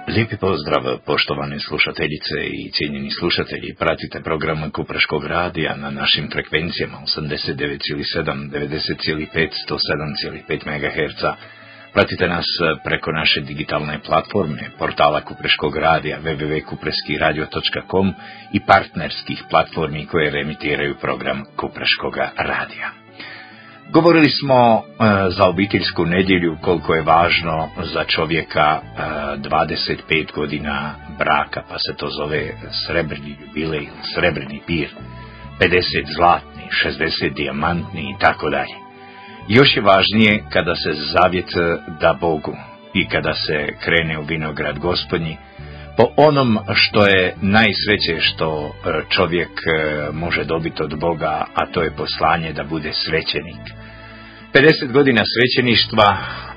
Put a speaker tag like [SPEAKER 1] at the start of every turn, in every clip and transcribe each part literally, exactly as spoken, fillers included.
[SPEAKER 1] Lijepi pozdrav, poštovane slušateljice i cijenjeni slušatelji. Pratite program Kupreškog radija na našim frekvencijama osamdeset devet zarez sedam, devedeset zarez pet, sto sedam zarez pet megaherca. Pratite nas preko naše digitalne platforme, portala Kupreškog radija w w w tačka kupreski radio tačka com i partnerskih platformi koje remitiraju program Kupreškog radija. Govorili smo e, za obiteljsku nedjelju koliko je važno za čovjeka e, dvadeset pet godina braka, pa se to zove srebrni jubilej, srebrni pir, pedeset zlatni, šezdeset dijamantni i tako dalje. Još je važnije kada se zavjet da Bogu i kada se krene u vinograd Gospodnji, po onom što je najsveće što čovjek može dobiti od Boga, a to je poslanje da bude svećenik. pedeset godina svećeništva,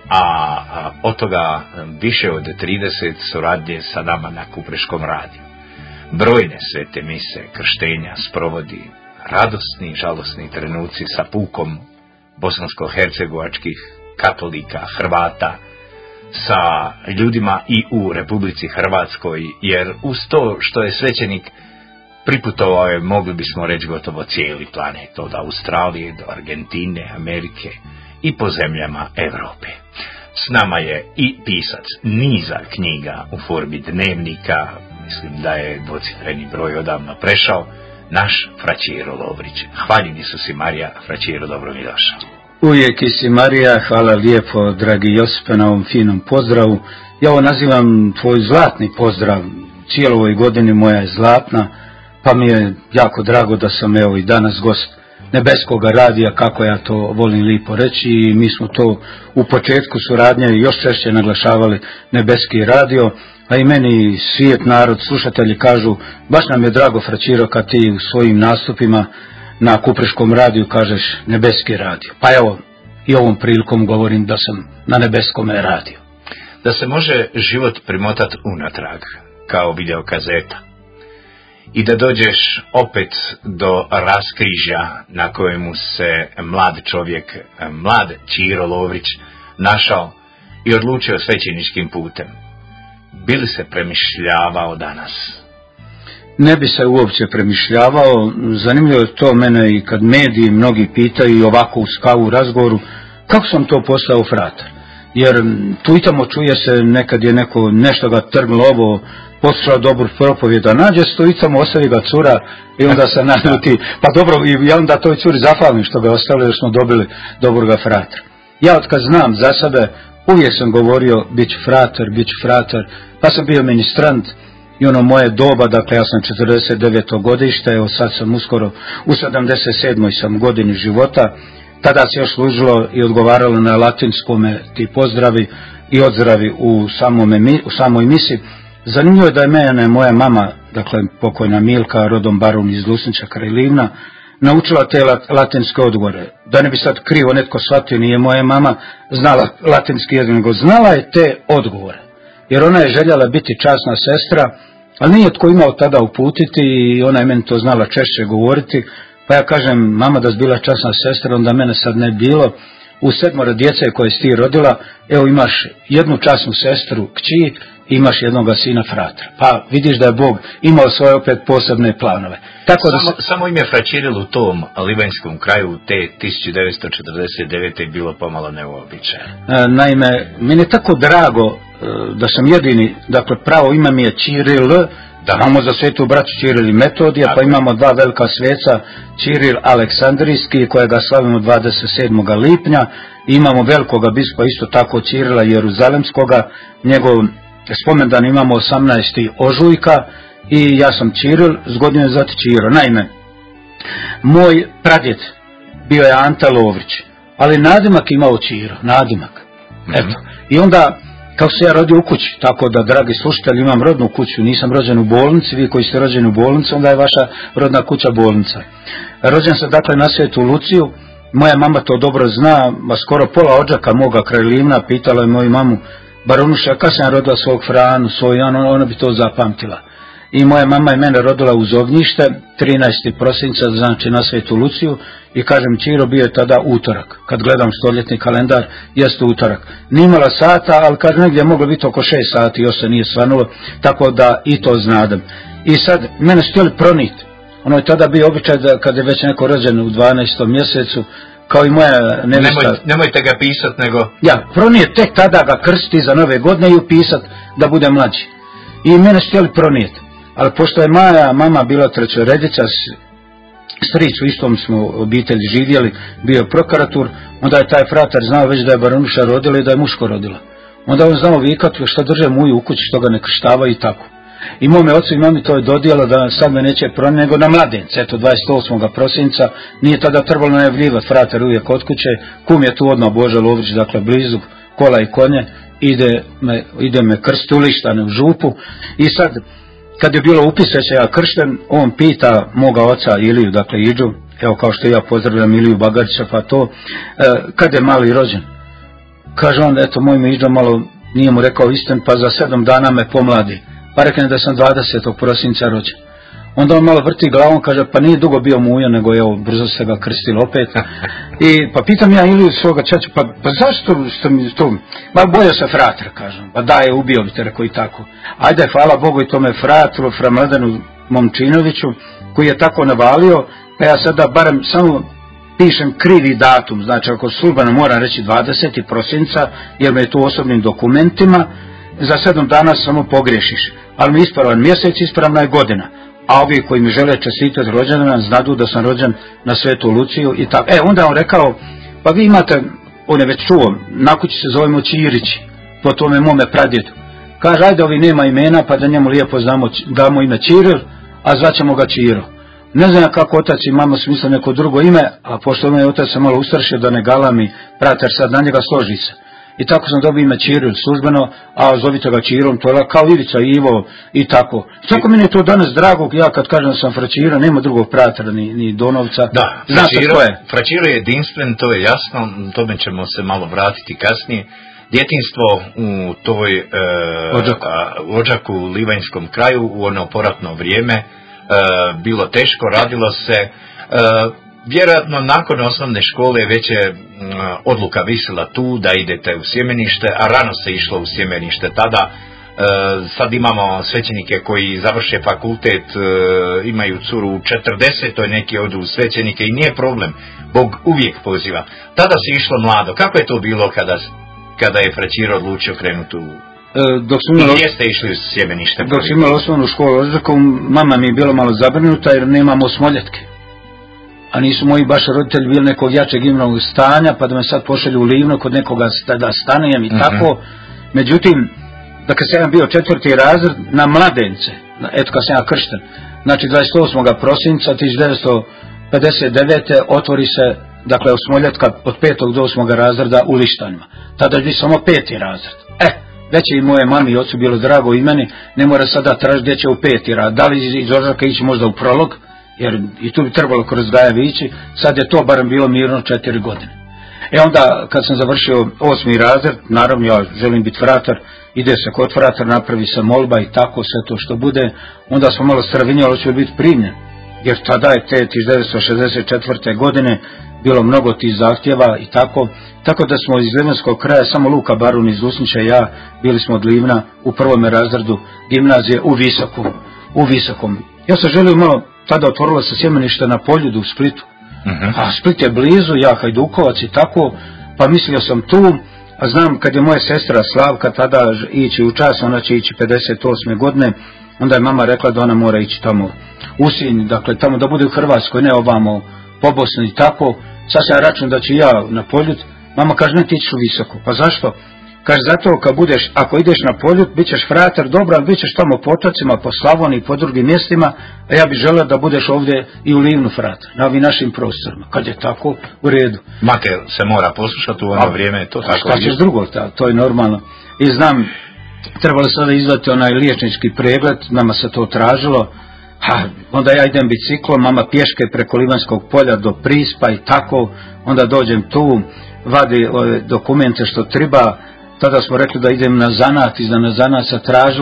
[SPEAKER 1] a od toga više od trideset suradnje sa nama na Kupreškom radiju. Brojne svete mise, krštenja, sprovodi, radosni i žalosni trenuci sa pukom bosansko-hercegovačkih katolika, Hrvata, sa ljudima i u Republici Hrvatskoj, jer uz to što je svećenik priputovao je, mogli bismo reći, gotovo cijeli planet, od Australije do Argentine, Amerike i po zemljama Europe. S nama je i pisac niza knjiga u formi dnevnika, mislim da je dvocifreni broj odavno prešao, naš Fraćiro Lovrić. Hvaljeni su si, Marija. Fraćiro, dobro mi došao.
[SPEAKER 2] Uvijek i si, Marija, hvala lijepo, dragi Josipe, na ovom finom pozdravu. Ja ovo nazivam tvoj zlatni pozdrav, cijelo ovoj godini moja je zlatna, pa mi je jako drago da sam evo i danas gost Nebeskoga radija, kako ja to volim lipo reći, i mi smo to u početku suradnje još češće naglašavali Nebeski radio, a i meni svijet, narod, slušatelji kažu, baš nam je drago, Fraćiro, kad ti u svojim nastupima na Kupreškom radiju kažeš Nebeski radio. Pa evo, i ovom prilikom govorim da sam na Nebeskome radiju.
[SPEAKER 1] Da se može život primotati unatrag, kao videokazeta, i da dođeš opet do raskrižja na kojemu se mlad čovjek, mlad Ćiro Lovrić, našao i odlučio svećeničkim putem. Bi li se premišljavao danas?
[SPEAKER 2] Ne bi se uopće premišljavao. Zanimljivo je to mene i kad mediji mnogi pitaju i ovako u skavu razgovoru, kako sam to postao fratar? Jer tu i tamo čuje se, nekad je neko nešto ga trglo ovo, poslušao dobru propovijed, a nađe stojicama, ostavi ga cura i onda se naljuti. Pa dobro, i ja onda toj curi zahvalim što ga ostavili, jer smo dobili dobroga fratra. Ja od kad znam za sebe, uvijek sam govorio, bit ću fratar, bit ću fratar, pa sam bio ministrant i ono moje doba, dakle ja sam četrdeset deveto godište, evo sad sam uskoro u sedamdeset sedmoj sam godini života, tada se još služilo i odgovaralo na latinskome ti pozdravi i odzdravi u, samome, u samoj misi. Zanimljivo je da je mene moja mama, dakle pokojna Milka, rodom Barun iz Lusnića kraj Livna, naučila te latinske odgovore. Da ne bi sad krivo netko shvatio, nije moja mama znala latinski jezik, nego znala je te odgovore. Jer ona je željela biti časna sestra, ali nije tko imao tada uputiti i ona je meni to znala češće govoriti. Pa ja kažem, mama, da si bila časna sestra, onda mene sad ne bilo. U sedmora djece koje si ti rodila, evo imaš jednu časnu sestru, kći, imaš jednoga sina fratra. Pa vidiš da je Bog imao svoje opet posebne planove.
[SPEAKER 1] Tako da samo, se... samo ime Fraćiril u tom livanjskom kraju te tisuću devetsto četrdeset devete je bilo pomalo neuobičajeno.
[SPEAKER 2] E, naime, meni je tako drago e, da sam jedini, dakle pravo ime mi je Ćiril, da imamo za svetu braću Ćiril i Metodija, tako. Pa imamo dva velika sveca, Ćiril Aleksandrijski, kojega slavimo dvadeset sedmog lipnja, i imamo velikoga bispa isto tako Ćirila Jeruzalemskoga, njegov spomendan imamo osamnaestog ožujka i ja sam Ćiril, zgodno je zvati Ćiro. Naime, moj pradjed bio je Ante Lovrić, ali nadimak imao Ćiro, nadimak. Mm-hmm. Eto. I onda, kako se ja rodio u kući, tako da, dragi slušatelji, imam rodnu kuću, nisam rođen u bolnici, vi koji ste rođeni u bolnici, onda je vaša rodna kuća bolnica. Rođen sam dakle na Svetu Luciju, moja mama to dobro zna, ma skoro pola odžaka moga kraj Livna pitala je moju mamu, Baronuša, kad sam rodila svog Franu, svoj, ona, ona bi to zapamtila. i moja mama je mene rodila uz ognjište trinaestog prosinca, znači na Svetu Luciju, i kažem, Čiro, bio je tada utorak, kad gledam stoljetni kalendar, jeste utorak. Nije imala sata, ali kaže, negdje je moglo biti oko šest sati, još se nije svanulo, tako da i to znadem. I sad, mene su htjeli proniti. Ono je tada bio običaj da kad je već neko rođen u dvanaestom mjesecu, kao i moja nevesta.
[SPEAKER 1] Nemoj, nemojte ga pisat, nego...
[SPEAKER 2] Ja, pronije tek tada ga krsti za nove godine i upisat da bude mlađi. I mene su htjeli pronijeti. Ali pošto je moja mama bila trećoredica, stric u istom smo obitelji živjeli, bio prokurator, onda je taj fratar znao već da je baronuša rodila i da je muško rodila. Onda on znao vikati što drže muju u kući, što ga ne krštavaju i tako. I mome ocu i mami to je dodijelo da sad me neće pronijeti, nego na mladence, eto dvadeset osmog prosinca, nije tada trebalo najavljivati, fratar uvijek od kuće, kum je tu odmah Boža Lovrić, dakle blizu, kola i konje, ide me, ide me krst ulištane u župu. I sad, kad je bilo upis već ja kršten, on pita moga oca Iliju, dakle Iđu, evo kao što ja pozdravljam Iliju Bagarića, pa to, e, kad je mali rođen. Kaže on, eto moj mi Iđo malo nije mu rekao istin, pa za sedam dana me pomladi. Pa rekne da sam dvadesetog prosinca rođen. Onda on malo vrti glavom, kaže, pa nije dugo bio muja, nego evo, brzo se ga krstilo opet. I pa pitam ja Iliju svoga čača, pa, pa zašto ste mi to, ma bojao se frater, kažem, pa da je ubio bi te, rekao i tako. Ajde, hvala Bogu i tome fratru, fra Mladenu Momčinoviću, koji je tako navalio, pa ja sada barem samo pišem krivi datum, znači ako službeno moram reći dvadesetog prosinca, jer me je tu osobnim dokumentima, za sedam dana samo pogrešiš, ali mi ispravan mjesec, ispravna je godina. A ovi koji mi žele čestitati rođendan znadu da sam rođen na Svetu Luciju i tako. E, onda on rekao, pa vi imate, on je već čuo, na kući se zovemo Čirići, po tome mome pradjedu. Kaže, ajde, ovi nema imena, pa da njemu lijepo znamo, damo ime Čiril, a zvaćemo ga Čiro. Ne znam kako otac i mama smisla neko drugo ime, a pošto me otac se malo ustrašio da ne galami, prater sad na njega složi se. I tako sam dobio ime Čiril službeno, a zovite ga Čirom, to je kao Ivica, Ivo i tako. Tako mi je to danas drago, ja kad kažem sam Fračiro, nema drugog pratera ni, ni Donovca.
[SPEAKER 1] Da, Fračiro je. Fračiro je jedinstven, to je jasno, tome ćemo se malo vratiti kasnije. Djetinjstvo u toj e, Odžaku. A, Odžaku, u Livanjskom kraju, u ono poratno vrijeme, e, bilo teško, radilo se... E, Vjerojatno nakon osnovne škole već je odluka visila tu da idete u sjemenište, a rano se išlo u sjemenište tada. E, sad imamo svećenike koji završe fakultet, e, imaju curu u četrdesetoj, neki odu u svećenike i nije problem, Bog uvijek poziva. Tada se išlo mlado. Kako je to bilo kada, kada je Fračiro odlučio krenuti u...
[SPEAKER 2] E, dok smo imali,
[SPEAKER 1] gdje ste išli u sjemenište?
[SPEAKER 2] Dok smo imali osnovnu školu Odžakom, mama mi je bila malo zabrinuta jer nemamo smoljetke. A nisu moji baš roditelji bili nekog jačeg imovnog stanja, pa da me sad pošalju u Livno kod nekoga da stanujem i mm-hmm. tako. Međutim, da kad sam bio četvrti razred na mladence, eto kad sam ja kršten, znači dvadeset osmog prosinca tisuću devetsto pedeset devete otvori se, dakle, osmoljetka od petog do osmog razreda u Lištanima. Tada je bio samo peti razred. E, već je i moje mami i ocu bilo drago i meni, ne mora sada tražiti gdje će u peti razred. Da li iz Odžaka ići možda u Prolog, jer i tu bi trebalo kroz Gajevi ići, sad je to barem bilo mirno četiri godine. E onda, kad sam završio osmi razred, naravno ja želim biti fratar, ide se kod fratar, napravi se molba i tako, sve to što bude, onda smo malo stravinjali, ću biti primljen, jer tada je te tisuću devetsto šezdeset četvrte godine bilo mnogo tih zahtjeva i tako, tako da smo iz Livanjskog kraja, samo Luka Barun iz Usnića i ja, bili smo od Livna u prvome razredu gimnazije u Visokom, u Visokom. Ja sam želio malo, tada otvorila se sjemenište na Poljudu u Splitu, uh-huh. a Split je blizu, ja Hajdukovac i tako, pa mislio sam tu, a znam kad je moja sestra Slavka tada ići u čas, ona će ići pedeset osme godine, onda je mama rekla da ona mora ići tamo u Sinj, dakle tamo da bude u Hrvatskoj, ne ovamo po Bosni i tako, sad se ja račun da ću ja na Poljud, mama kaže ne ti ćeš u Visoko, pa zašto? Kaže zato kad budeš, ako ideš na Poljud, bit ćeš fratar, dobro, ali bit ćeš tamo po otocima, po Slavoniji, po drugim mjestima, a ja bih želeo da budeš ovdje i u Livnu fratar, na ovim našim prostorima. Kad je tako, u redu.
[SPEAKER 1] Mater se mora poslušati u ono a, vrijeme, to tako.
[SPEAKER 2] Šta ćeš drugo, ta, to je normalno. I znam, trebalo sada izvati onaj liječnički pregled, nama se to tražilo, ha, onda ja idem biciklom, mama pješke preko Livanjskog polja do Prispa i tako, onda dođem tu, vadi ove dokumente što treba. Tada smo rekli da idem na zanat, iza na zanat se tražilo,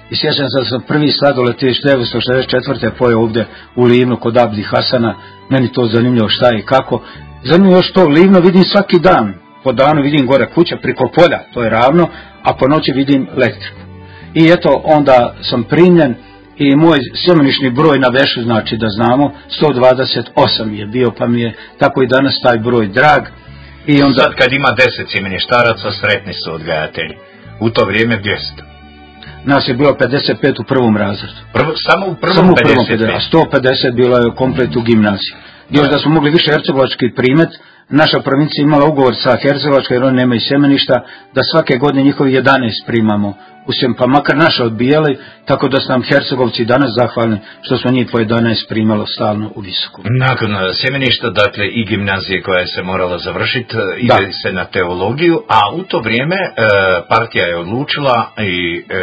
[SPEAKER 2] I sjećam se da sam prvi sladoled tisuću devetsto šezdeset četvrte pojeo ovdje u Livnu kod Abdi Hasana, meni to zanimljivo šta i kako. Zanimljivo još to Livno vidim svaki dan, po danu vidim gore kuća priko polja, to je ravno, a po noći vidim elektriku. I eto, onda sam primljen i moj sjemenični broj na vešu, znači da znamo, sto dvadeset osam je bio, pa mi je tako i danas taj broj drag. I onda...
[SPEAKER 1] Sad kad ima deset sjemeništaraca, sretni su odgajatelji. U to vrijeme dvjesto.
[SPEAKER 2] Nas je bilo pedeset pet u prvom razredu.
[SPEAKER 1] Prvo, samo u prvom,
[SPEAKER 2] samo u prvom
[SPEAKER 1] pedeset pet.
[SPEAKER 2] A sto pedeset bilo je komplet u gimnaziji. Još da smo mogli više hercegovački primet, naša provincija imala ugovor sa Hercegovačkom, jer oni nemaju sjemeništa, da svake godine njihovi jedanaest primamo u Sjem, pa makar naše odbijali, tako da su nam Hercegovci danas zahvalni što smo njih po jedanaest primalo stalno u visoku.
[SPEAKER 1] Nakon sjemeništa, dakle i gimnazije koja je se morala završiti, ide da. se na teologiju, a u to vrijeme e, partija je odlučila i e,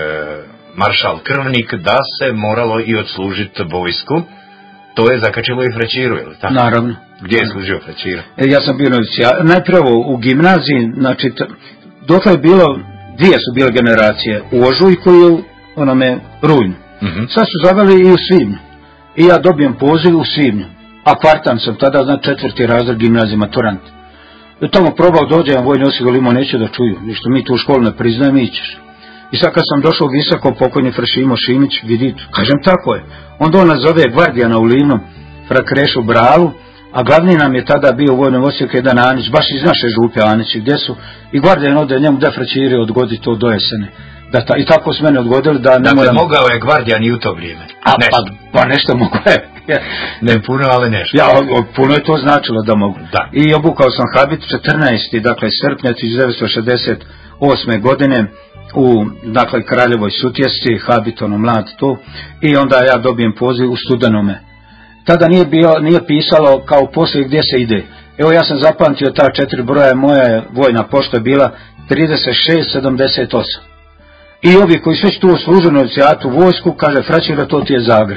[SPEAKER 1] maršal Krvnik da se moralo i odslužiti vojsku. To je zakačilo i Frećiru, je li tako?
[SPEAKER 2] Naravno.
[SPEAKER 1] Gdje je služio Frećira?
[SPEAKER 2] E, ja sam bio novicija. Najprije u gimnaziji, znači, dok je bilo, dvije su bile generacije, u Ožujku i u onome Rujnu. Mm-hmm. Sad su zaveli i u Svibnju. I ja dobijem poziv u Svibnju. A kvartan sam tada, znači četvrti razred gimnazije, maturant. I tamo probao dođem, vojni osigurali imao neće da čuju, ništa mi tu u školu ne priznajem, ićeš. I sad kad sam došao visoko, pokojni Frešimo Šimić, vidi, kažem tako je. Onda on nas zove gvardijana u Livnom, fra Krešu Bralu, a glavni nam je tada bio u vojnom osijeku jedan Anić, baš iz naše župe Anići, gdje su, i gvardijan ode njemu da Frećiri odgodi to do jesene. Da ta, I tako su mene odgodili da ne
[SPEAKER 1] dakle,
[SPEAKER 2] moram...
[SPEAKER 1] mogao je gvardijan i u to vrijeme.
[SPEAKER 2] A, pa, pa nešto mogu je.
[SPEAKER 1] Ne puno, ali nešto.
[SPEAKER 2] Ja, puno je to značilo da mogu.
[SPEAKER 1] Da.
[SPEAKER 2] I obukao sam habit četrnaestog dakle, srpnja tisuću devetsto šezdeset osme godine, u, dakle, Kraljevoj Sutjesci, habit, ono, mlad tu, i onda ja dobijem poziv u Studenome. Tada nije, bio, nije pisalo kao poslije gdje se ide. Evo, ja sam zapamtio ta četiri broja, moja vojna pošta je bila trideset šest sedamdeset osam. I ovi koji su već tu služili novicijatu vojsku, kaže, Fraćira, to ti je Zagreb.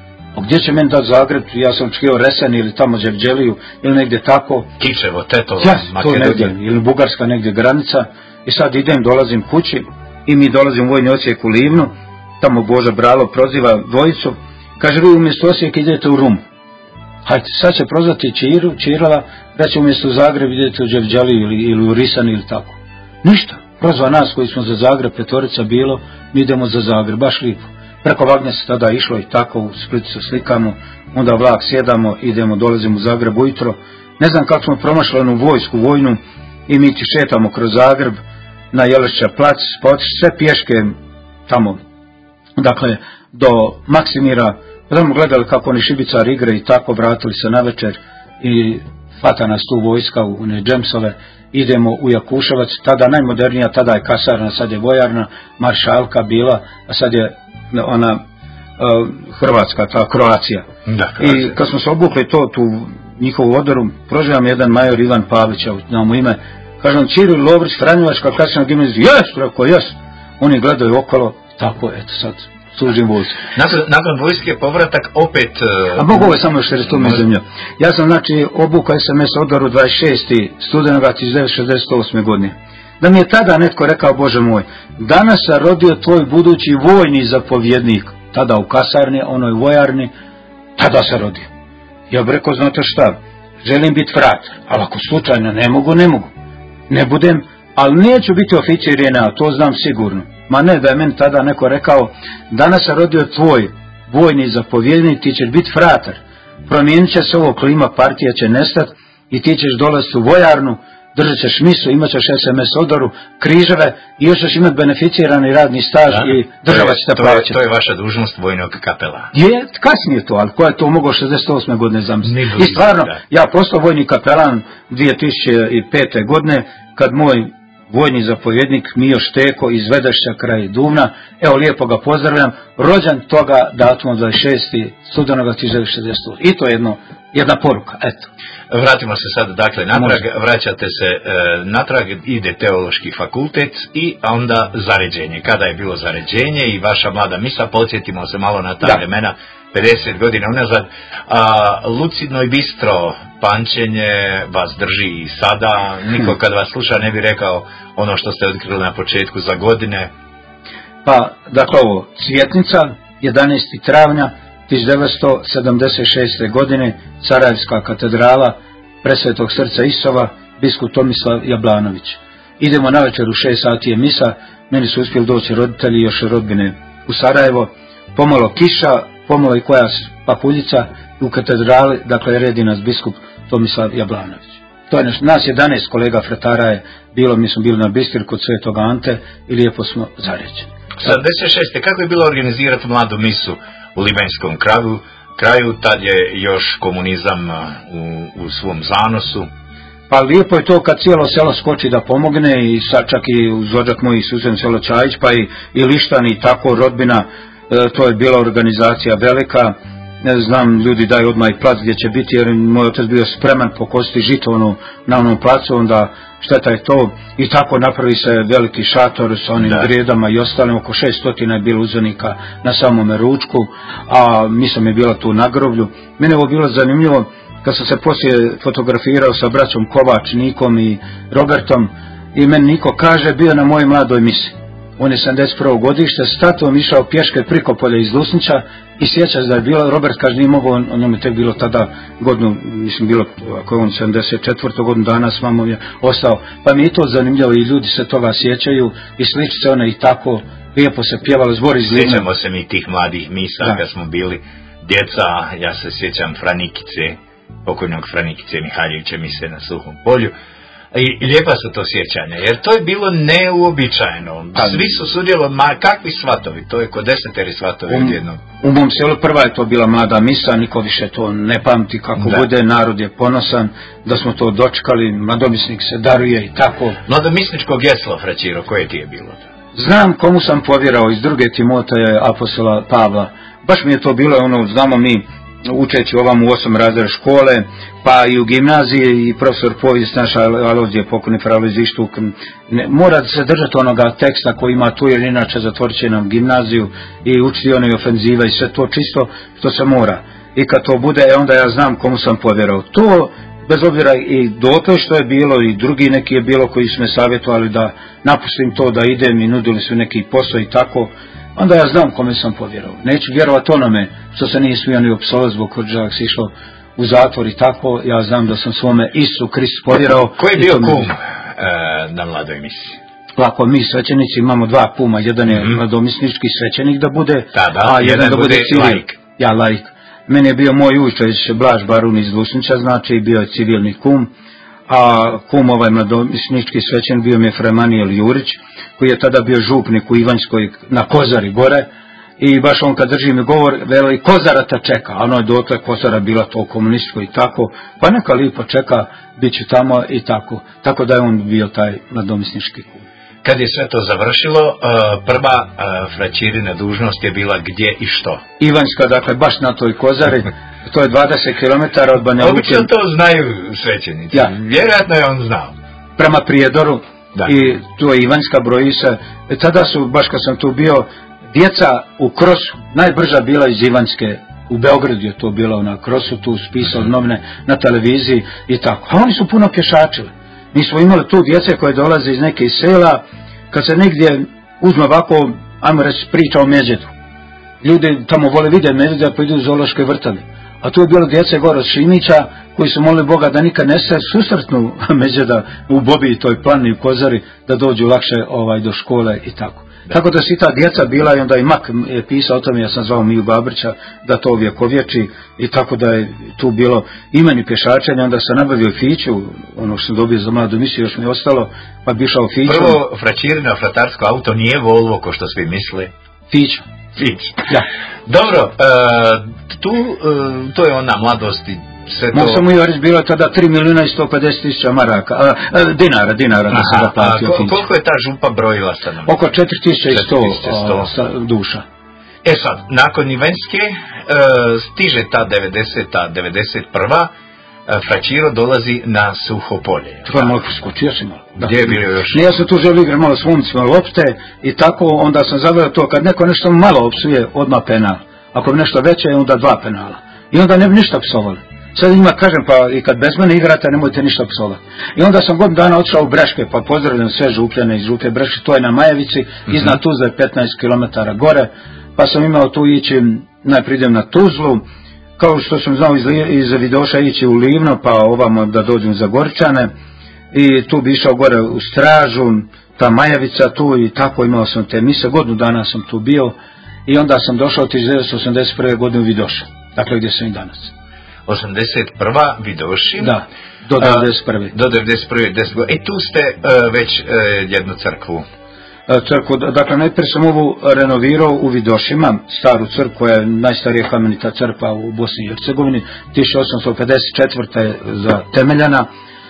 [SPEAKER 2] A gdje će meni dati Zagreb? Ja sam očekivao Resen ili tamo Đevđeliju ili negdje tako.
[SPEAKER 1] Kičevo, Tetovo,
[SPEAKER 2] ja, Makedonija. Ili Bugarska negdje granica. I sad idem, dolazim kući i mi dolazim u vojni odsjek u Livnu, tamo Boža Bralo proziva dvojicu, kaže, vi umjesto Osijeka idete u Rum. Hajde, sad će prozvati Čiru, Čirova, reći umjesto Zagreb idete u Đevđeliju ili, ili u Risan ili tako. Ništa, prozva nas koji smo za Zagreb, petorica bilo, mi idemo za Zagreb, baš lijepo. Preko Vagnja se tada išlo i tako, u Splitu se slikamo, onda vlak sjedamo, idemo, dolazimo u Zagreb ujutro. Ne znam kako smo promašli onu vojsku, vojnu, i mi ti šetamo kroz Zagreb, na Jelešća plac, pa sve pješke tamo, dakle, do Maksimira, tamo gledali kako oni šibicari igre i tako, vratili se na večer i fata nas tu vojska u one džemsove, idemo u Jakuševac, tada najmodernija, tada je kasarna, sad je vojarna, maršalka bila, a sad je ona uh, Hrvatska, ta Kroacija.
[SPEAKER 1] Da, Kroacija.
[SPEAKER 2] I kad smo se obukli to, tu njihovu odoru, proživam jedan major Ivan Pavlić, na mu ime, kažem, Čiril Lovrić, Franjevačka kasarna gimnazija, jes, rekao, jes. Oni gledaju okolo, tako, eto sad, služim vojsku.
[SPEAKER 1] Nakon, nakon vojske povratak opet... Uh,
[SPEAKER 2] A mogu ovo je samo još reći tu me zemlja. Ja sam, znači, obukao S M S odoru dvadeset šestog studenoga tisuću devetsto šezdeset osme godine. Da mi je tada netko rekao, Bože moj, danas se rodio tvoj budući vojni zapovjednik, tada u kasarni, onoj vojarni, tada se rodio. Ja bih rekao, znate šta, želim biti fratar, ali ako slučajno ne mogu, ne mogu. Ne budem, ali neću biti oficir J N A, to znam sigurno. Ma ne, da je meni tada neko rekao, danas se rodio tvoj vojni zapovjednik, ti ćeš biti fratar. Promijenit će se ovo klima, partija će nestati i ti ćeš dolaziti u vojarnu, držat ćeš misu, imat ćeš S M S odoru, križeve i još ćeš imati beneficirani radni staž da, i država će te plaćati.
[SPEAKER 1] To je vaša dužnost vojnog kapelana.
[SPEAKER 2] Je, kasnije to, ali ko je to mogao šezdeset osme godine zamisliti. I stvarno, da. Ja postao vojni kapelan dvije tisuće pete godine, kad moj vojni zapovjednik Mijo Šteko iz Vedešća kraj Duvna, evo lijepo ga pozdravljam, rođen toga datuma dvadeset šestog studenoga tisuću devetsto šezdeset osme. I to je jedno, jedna poruka, eto.
[SPEAKER 1] Vratimo se sad, dakle, natrag, vraćate se e, natrag, ide teološki fakultet i onda zaređenje. Kada je bilo zaređenje i vaša mlada misa, podsjetimo se malo na ta da. vremena, pedeset godina unazad, a, lucidno i bistro pamćenje vas drži i sada, niko kad vas sluša ne bi rekao ono što ste otkrili na početku za godine.
[SPEAKER 2] Pa, dakle ovo, Cvjetnica, jedanaestog travnja tisuću devetsto sedamdeset šeste. godine, Sarajevska katedrala, Presvetog srca Isova, biskup Tomislav Jablanović. Idemo na večer u šest sati je misa, meni su uspjeli doći roditelji još rodbine u Sarajevo, pomalo kiša, pomalo i koja papuljica u katedrali, dakle redi nas biskup Tomislav Jablanović. To je naš, nas jedanaest kolega fratara je bilo, mi smo bili na Bistir kod Svetog Ante i lijepo smo zaređeni.
[SPEAKER 1] sedamdeset šeste. Kako je bilo organizirati mladu misu u Libanjskom kraju? kraju, tad je još komunizam u, u svom zanosu.
[SPEAKER 2] Pa lijepo je to kad cijelo selo skoči da pomogne i sad čak i uz odžak moji susjed selo Čajić, pa i, i Lištan i tako rodbina, e, to je bila organizacija velika. Ne znam, ljudi daju odmah i plac gdje će biti, jer moj otac bio spreman pokositi žito ono, na onom placu, onda šteta je to. I tako napravi se veliki šator sa onim grijedama i ostalim, oko šeststotina je bilo uzvanika na samome ručku, a mislim je bila tu na groblju. Mene je ovo bilo zanimljivo, kad sam se poslije fotografirao sa braćom Kovač, Nikom i Robertom, i meni Niko kaže, bio na mojoj mladoj misi. On je sedamdeset prvo godište, s tatom išao pješke priko polja iz Lusnića i sjeća se da je bilo, Robert kaže nije mogao, on, on je tek bilo tada godinu, mislim bilo, ako je on sedamdeset četvrtu godinu dana s mamom je ostao, pa mi je to zanimljivo i ljudi se toga sjećaju i sličice one i tako, lijepo se pjevalo, zbor iz Livne.
[SPEAKER 1] Sjećamo se mi tih mladih misa da. Kad smo bili djeca, ja se sjećam Franikice, pokojnog Franikice Mihaljevića mise na Suhom polju. I lijepa su to sjećanja, jer to je bilo neuobičajeno. Svi su sudjelovali, ma kakvi svatovi, to je kod deseteri svatovi
[SPEAKER 2] um,
[SPEAKER 1] odjednom.
[SPEAKER 2] U mom selu prva je to bila mlada misa, niko više to ne pamti kako da. Bude, narod je ponosan da smo to dočekali, mladomisnik se daruje i tako.
[SPEAKER 1] Mladomisničko geslo, Fraćiro, koje ti je bilo?
[SPEAKER 2] Znam komu sam povjerao iz druge Timoteje apostola Pavla, baš mi je to bilo ono, znamo mi, učeći ovam u osam razreda škole, pa i u gimnaziji, i profesor povijest naš Alojzije, pokojni Alojzije Ištuk, mora se držati onoga teksta koji ima tu, jer inače zatvorit će nam gimnaziju i učiti one ofenziva i sve to čisto što se mora. I kad to bude, onda ja znam komu sam povjerao. To, bez obzira i dotle što je bilo, i drugi neki je bilo koji su me savjetovali da napustim to, da idem, i nudili su neki posao i tako, onda ja znam kome sam povjerao. Neću vjerovati onome što se nije smio ni opsovati zbog kođak si išlo u zatvor i tako, ja znam da sam svome Isu Kristu povjerao.
[SPEAKER 1] Koji je bio kum e, na mladoj misiji?
[SPEAKER 2] Lako, mi svećenici imamo dva puma, jedan je mm-hmm. mladomisnički svećenik da bude,
[SPEAKER 1] da, da,
[SPEAKER 2] a jedan, jedan da bude civil.
[SPEAKER 1] Laik.
[SPEAKER 2] Ja, laik. Meni je bio moj ujčeć Blaž Barun iz Lusnića, znači bio je civilni kum, a kum ovaj mladomisnički svećenik bio mi je Fra Manijel Jurić, koji je tada bio župnik u Ivanjskoj na Kozari gore, i baš on kad drži mi govor, veli, Kozara te čeka, a ono je dotle Kozara bila to komunističko i tako, pa neka lipo čeka, bit će tamo i tako, tako da je on bio taj mladomisnički kum.
[SPEAKER 1] Kad je sve to završilo, prva Fraćirina dužnost je bila gdje i što?
[SPEAKER 2] Ivanjska, dakle, baš na toj Kozari, to je dvadeset kilometara od Banja Luke.
[SPEAKER 1] Obično to znaju svećenici, ja. Vjerojatno je on znao.
[SPEAKER 2] Prema Prijedoru, da. I tu je Ivanjska, broji se, e, tada su, baš kad sam tu bio, djeca u krosu, najbrža bila iz Ivanjske, u Beogradu je to bila na krosu, tu spisao novine na televiziji i tako. A oni su puno pješačili. Mi smo imali tu djece koje dolaze iz neke sela, kad se negdje uzme ovako, ajmo reći, priča o medvjedu. Ljudi tamo vole vidjeti medvjeda pa idu u zoološke vrtove. A tu je bilo djece gore od Šimića koji su molili Boga da nikad ne se susretnu medvjeda u Bobi i toj plani u Kozari, da dođu lakše ovaj, do škole i tako. Da. Tako da si ta djeca bila i onda i Mak je pisao o tome, ja sam zvao Miju Babrića da to vjekovječi i tako da je tu bilo imeni pješačenja, onda sam nabavio fiću, ono što sam dobio za mladu misiju, još mi je ostalo, pa bi išao fićom.
[SPEAKER 1] Prvo Fraćirino fratarsko auto nije Volvo ko što svi misle.
[SPEAKER 2] Fić.
[SPEAKER 1] Fić.
[SPEAKER 2] Da.
[SPEAKER 1] Dobro, uh, tu, uh, to je ona mladost i sve to...
[SPEAKER 2] Moj sam u Joris bilo tada tri milijuna i sto pedeset tisuća maraka, a, a, dinara, dinara da se zaplatio.
[SPEAKER 1] Ko, koliko je ta župa brojila stanovnika?
[SPEAKER 2] Oko četiri tisuće sto duša.
[SPEAKER 1] E sad, nakon Ivanjske uh, stiže ta devedeseta, devedeset prva Fraćiro dolazi na Suho polje.
[SPEAKER 2] To je malo skočio si malo.
[SPEAKER 1] Da. Gdje je bilo još?
[SPEAKER 2] Ja sam tu želio igrati malo s momcima lopte i tako onda sam zaveo to kad neko nešto malo opsuje, odmah penal. Ako bi nešto veće, onda dva penala. I onda ne bi ništa psovali. Sad njima kažem, pa i kad bez mene igrate, nemojte ništa psovati. I onda sam godinu dana otišao u Breške, pa pozdravljam sve župljane iz Župe Breške, to je na Majevici, mm-hmm. iznad Tuzle petnaest kilometara gore, pa sam imao tu ići, najprije idem na Tuzlu, kao što sam znao iz, iz Vidoša ići u Livno, pa ovamo da dođem za Goričane, i tu bi išao gore u Stražu, ta Majevica tu, i tako imao sam te mise, godinu dana sam tu bio, i onda sam došao tisuću devetsto osamdeset prve godine u Vidoša, dakle gdje sam i danas.
[SPEAKER 1] osamdeset prva Vidoši?
[SPEAKER 2] Da, do devedeset prve.
[SPEAKER 1] A, do devedeset prve, deset godina. E tu ste uh, već uh, jednu crkvu.
[SPEAKER 2] Crkvu, dakle najprije sam ovu renovirao u Vidošima, staru crkvu koja je najstarija kamenita crkva u Bosni i Hercegovini, tisuću osamsto pedeset četvrte je zatemeljena.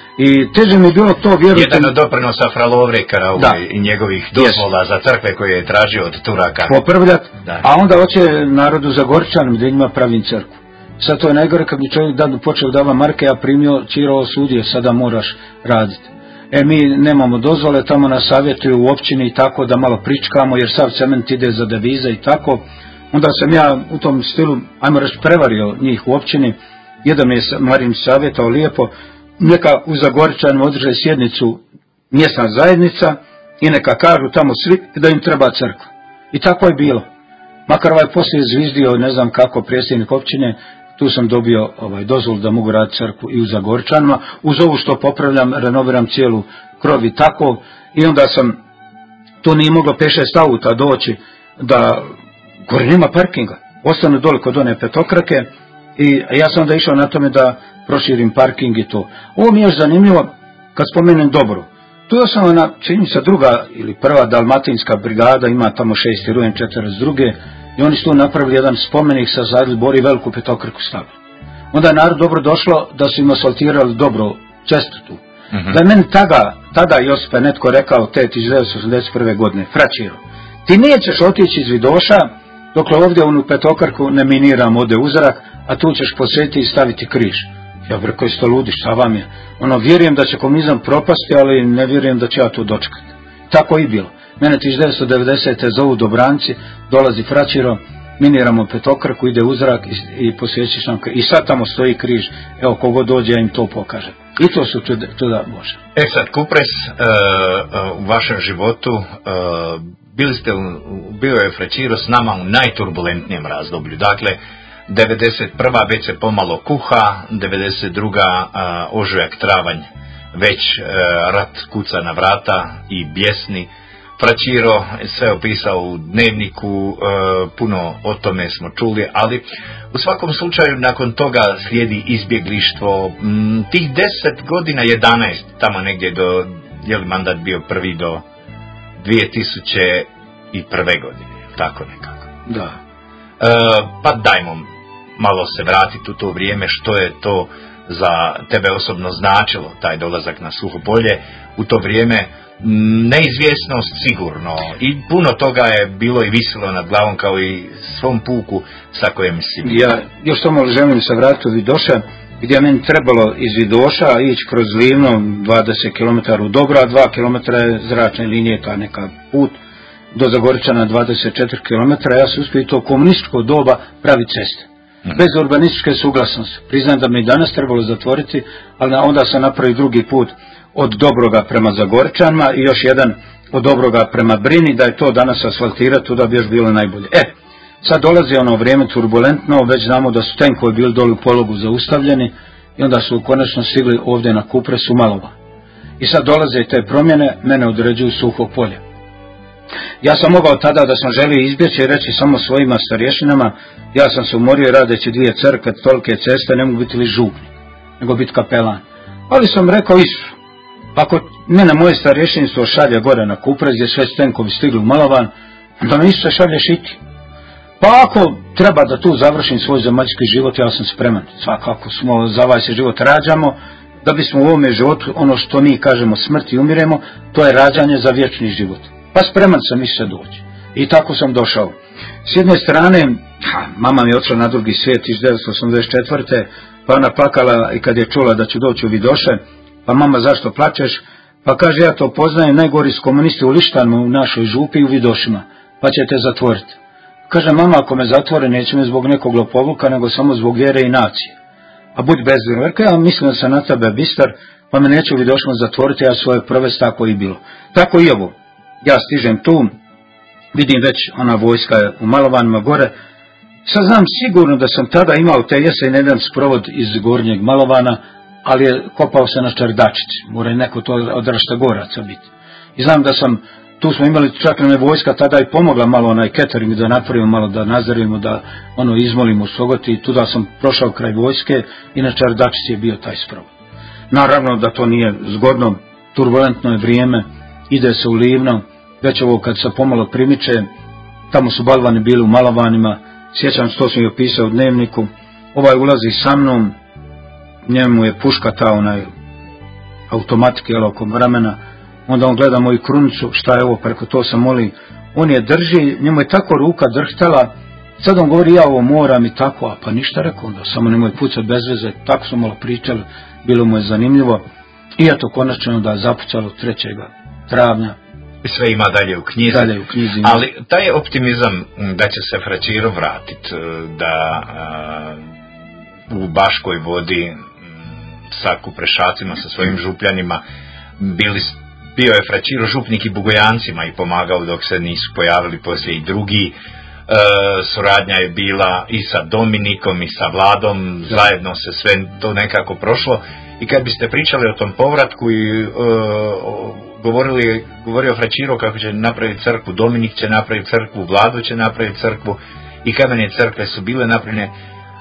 [SPEAKER 2] I teže mi je bilo to, vjerujte...
[SPEAKER 1] Jedan od doprinosa Fra Lovrekara i njegovih dozvola yes. za crkve koje je tražio od Turaka.
[SPEAKER 2] Popravljat, a onda hoće narodu za Goričanom da njima pravim crkvu. Sad to je najgore kad mi čovjek dan počeo dava marke, ja primio Čiro osudio, sada moraš raditi. E mi nemamo dozvole, tamo nas savjetuju u općini i tako da malo pričkamo, jer sav cement ide za devize i tako. Onda sam ja u tom stilu, ajmo reći, prevario njih u općini, jedan mi je Marin savjetao lijepo, neka u Zagoričanu održe sjednicu mjesna zajednica i neka kažu tamo svi da im treba crkva. I tako je bilo. Makar ovaj poslije zvizdio, ne znam kako, predsjednik općine, tu sam dobio ovaj, dozvolu da mogu raditi crkvu i u Zagorčanima, uz ovu što popravljam, renoviram cijelu krov i tako, i onda sam, tu nije moglo pet šest auta doći, da gore nema parkinga, ostanu dole kod one petokrake, i ja sam onda išao na tome da proširim parking i to. Ovo mi je još zanimljivo, kad spomenem Dobro. Tu je osnovana, čini se, druga ili prva dalmatinska brigada, ima tamo šesti rujan četrdeset druge i oni su tu napravili jedan spomenik sa Zadl Bori, veliku petokraku stavili. Onda je narod dobro došlo da su im asfaltirali Dobro cestu tu. Mm-hmm. Da je meni tada, tada Josipe netko rekao te tisuću devetsto osamdeset prve godine, Fračiro, ti nećeš otići iz Vidoša dokle ovdje u petokraku ne miniram ode uzrak, a tu ćeš posjetiti i staviti križ. Ja bih rekao, isto ludi, šta vam je? Ono, vjerujem da će komunizam propasti, ali ne vjerujem da će ja to dočekati. Tako i bilo. Mene tisuću devetsto devedesete zovu Dobranci, dolazi Fračiro, miniramo petokraku, ide uzrak i, i posjećiš nam. I sad tamo stoji križ, evo kogo dođe ja im to pokažem. I to su čuda Bože.
[SPEAKER 1] E sad, Kupres, uh, uh, u vašem životu, uh, bili ste, u, bio je Fračiro s nama u najturbulentnijem razdoblju. Dakle, devedeset prva već se pomalo kuha, devedeset druga uh, ožujak, travanj, već uh, rat kuca na vrata i bjesni. Fračiro sve opisao u dnevniku, uh, puno o tome smo čuli, ali u svakom slučaju nakon toga slijedi izbjeglištvo. M, tih deset godina, jedanaest, tamo negdje do, je li mandat bio prvi do dvije tisuće prve godine, tako nekako.
[SPEAKER 2] Da.
[SPEAKER 1] Uh, pa dajmo malo se vratiti u to vrijeme, što je to za tebe osobno značilo, taj dolazak na Suhopolje, u to vrijeme neizvjesnost sigurno i puno toga je bilo i visilo nad glavom kao i svom puku sa kojim si.
[SPEAKER 2] Ja još samo želim se vratiti u Vidoša, gdje je meni trebalo iz Vidoša ići kroz Livno dvadeset kilometara u Dobro, a dva kilometra je zračne linije, ka neka put do Zagoričana dvadeset četiri kilometra. Ja sam uspio to komunističko doba pravi ceste. Bez urbanističke suglasnosti. Priznam da mi i danas trebalo zatvoriti, ali onda sam napravio drugi put od Dobroga prema Zagorčanima i još jedan od Dobroga prema Brini, da je to danas asfaltirati, da bi još bilo najbolje. E, sad dolazi ono vrijeme turbulentno, već znamo da su tenkovi bili doli u Pologu zaustavljeni i onda su konačno stigli ovdje na Kupres u Malova. I sad dolaze te promjene, mene određuju Suho polje. Ja sam mogao tada da sam želio izbjeći i reći samo svojima starješinama, ja sam se umorio radeći dvije crkve, tolike ceste, ne mogu biti li župnik, nego biti kapelan. Ali sam rekao, Isu, ako mene moje starješinstvo šalje gore na Kupres, gdje sve stenkovi stigli u Malovan, onda me Isu se šalješ i ti. Pa ako treba da tu završim svoj zemaljski život, ja sam spreman. Svakako smo za ovaj se život rađamo, da bismo u ovome životu, ono što mi kažemo smrt i umiremo, to je rađanje za vječni život. Pa spreman sam Isu se doći. I tako sam došao. S jedne strane, ha, mama mi je otišla na drugi svijet tisuću devetsto osamdeset četvrte pa ona plakala i kad je čula da ću doći u Vidoše, pa mama zašto plačeš? Pa kaže, ja to poznajem, najgori su komunisti u Lištanu, u našoj župi i u Vidošima, pa će te zatvoriti. Kaže, mama, ako me zatvore, neće me zbog nekog lopovluka, nego samo zbog vjere i nacije. a budь bezbrigan. Rekao, ja mislim da sam na tebe bistar, pa me neću vidošmo zatvoriti, ja svoje provesti, tako i bilo. Tako i ovo. Ja stižem tu, vidim već ona vojska je u Malovanima gore. Sad znam sigurno da sam tada imao te jesen jedan sprovod iz Gornjeg Malovana, ali je kopao se na Čardačici. Mora je neko to od Raštagoraca biti. I znam da sam, tu smo imali čak nam je vojska tada i pomogla malo onaj catering da napravimo, malo da nazarimo, da ono izmolimo Sogoti. I tuda sam prošao kraj vojske i na Čardačici je bio taj sprovod. Naravno da to nije zgodno, turbulentno je vrijeme, ide se u Livno, već ovo kad se pomalo primiče, tamo su balvani bili u Malovanima, sjećam se, to sam i opisao u dnevniku, ovaj ulazi sa mnom, njemu je puška ta onaj automatike, jel, oko ramena, onda on gleda moju krunicu, šta je ovo, preko to sam moli, on je drži, njemu je tako ruka drhtala, sad on govori, ja ovo moram i tako, a pa ništa rekao onda, samo nemoj pucat bez veze, tako smo malo pričali, bilo mu je zanimljivo, i eto konačno da je zapucalo trećeg travnja.
[SPEAKER 1] I sve ima dalje u knjizi.
[SPEAKER 2] Dalje u knjizi.
[SPEAKER 1] Ali taj optimizam da će se Fraćiro vratiti, da a, u Baškoj Vodi sa Kuprešacima, sa svojim župljanima, bili, bio je Fraćiro župnik i Bugojancima i pomagao dok se nisu pojavili poslije i drugi. E, suradnja je bila i sa Dominikom i sa Vladom, da. Zajedno se sve to nekako prošlo. I kad biste pričali o tom povratku i e, o, govorili, govorio Fraćiro kako će napraviti crkvu, Dominik će napraviti crkvu, Vlado će napraviti crkvu i kamene crkve su bile napravljene.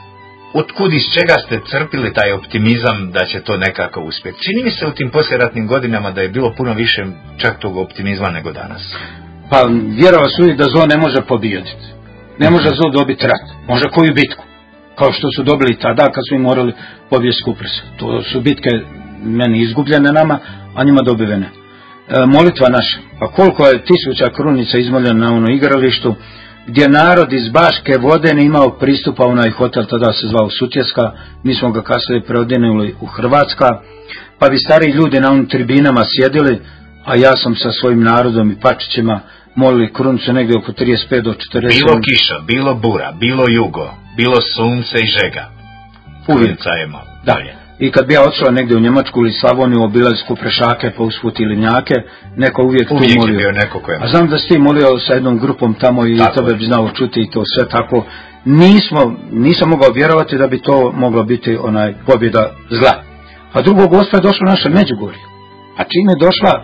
[SPEAKER 1] Otkud, iz čega ste crpili taj optimizam da će to nekako uspjeti? Čini mi se u tim poslijeratnim godinama da je bilo puno više čak tog optimizma nego danas.
[SPEAKER 2] Pa vjerovali su da zlo ne može pobijediti. Ne može zlo dobiti rat. Može koju bitku. Kao što su dobili tada kad su im morali pobijesti Kupresa. To su bitke meni izgubljene nama, a njima dobivene. E, molitva naša. Pa koliko je tisuća krunica izmoljena na ono igralištu, gdje narod iz Baške Vode ne imao pristupa u onaj hotel, tada se zvao Sutjeska, mi smo ga kasnije preodinili u Hrvatska, pa bi stariji ljudi na onim tribinama sjedili, a ja sam sa svojim narodom i pačićima molili krunicu negdje oko trideset pet do četrdeset.
[SPEAKER 1] Bilo kiša, bilo bura, bilo jugo, bilo sunce i žega. Krunica je malo.
[SPEAKER 2] Da. I kad bi ja otišla negdje u Njemačku ili Slavoniju, obilaziti Kuprešake, pa usput ili Ljake, neko uvijek,
[SPEAKER 1] uvijek
[SPEAKER 2] tu molio.
[SPEAKER 1] Bio neko koje...
[SPEAKER 2] A znam da si ti molio sa jednom grupom tamo i tebe bi znao čuti i to sve tako. Nismo, nisam mogao vjerovati da bi to moglo biti onaj pobjeda zla. A drugo, Gospa je došla naše Međugorje. A čim je došla,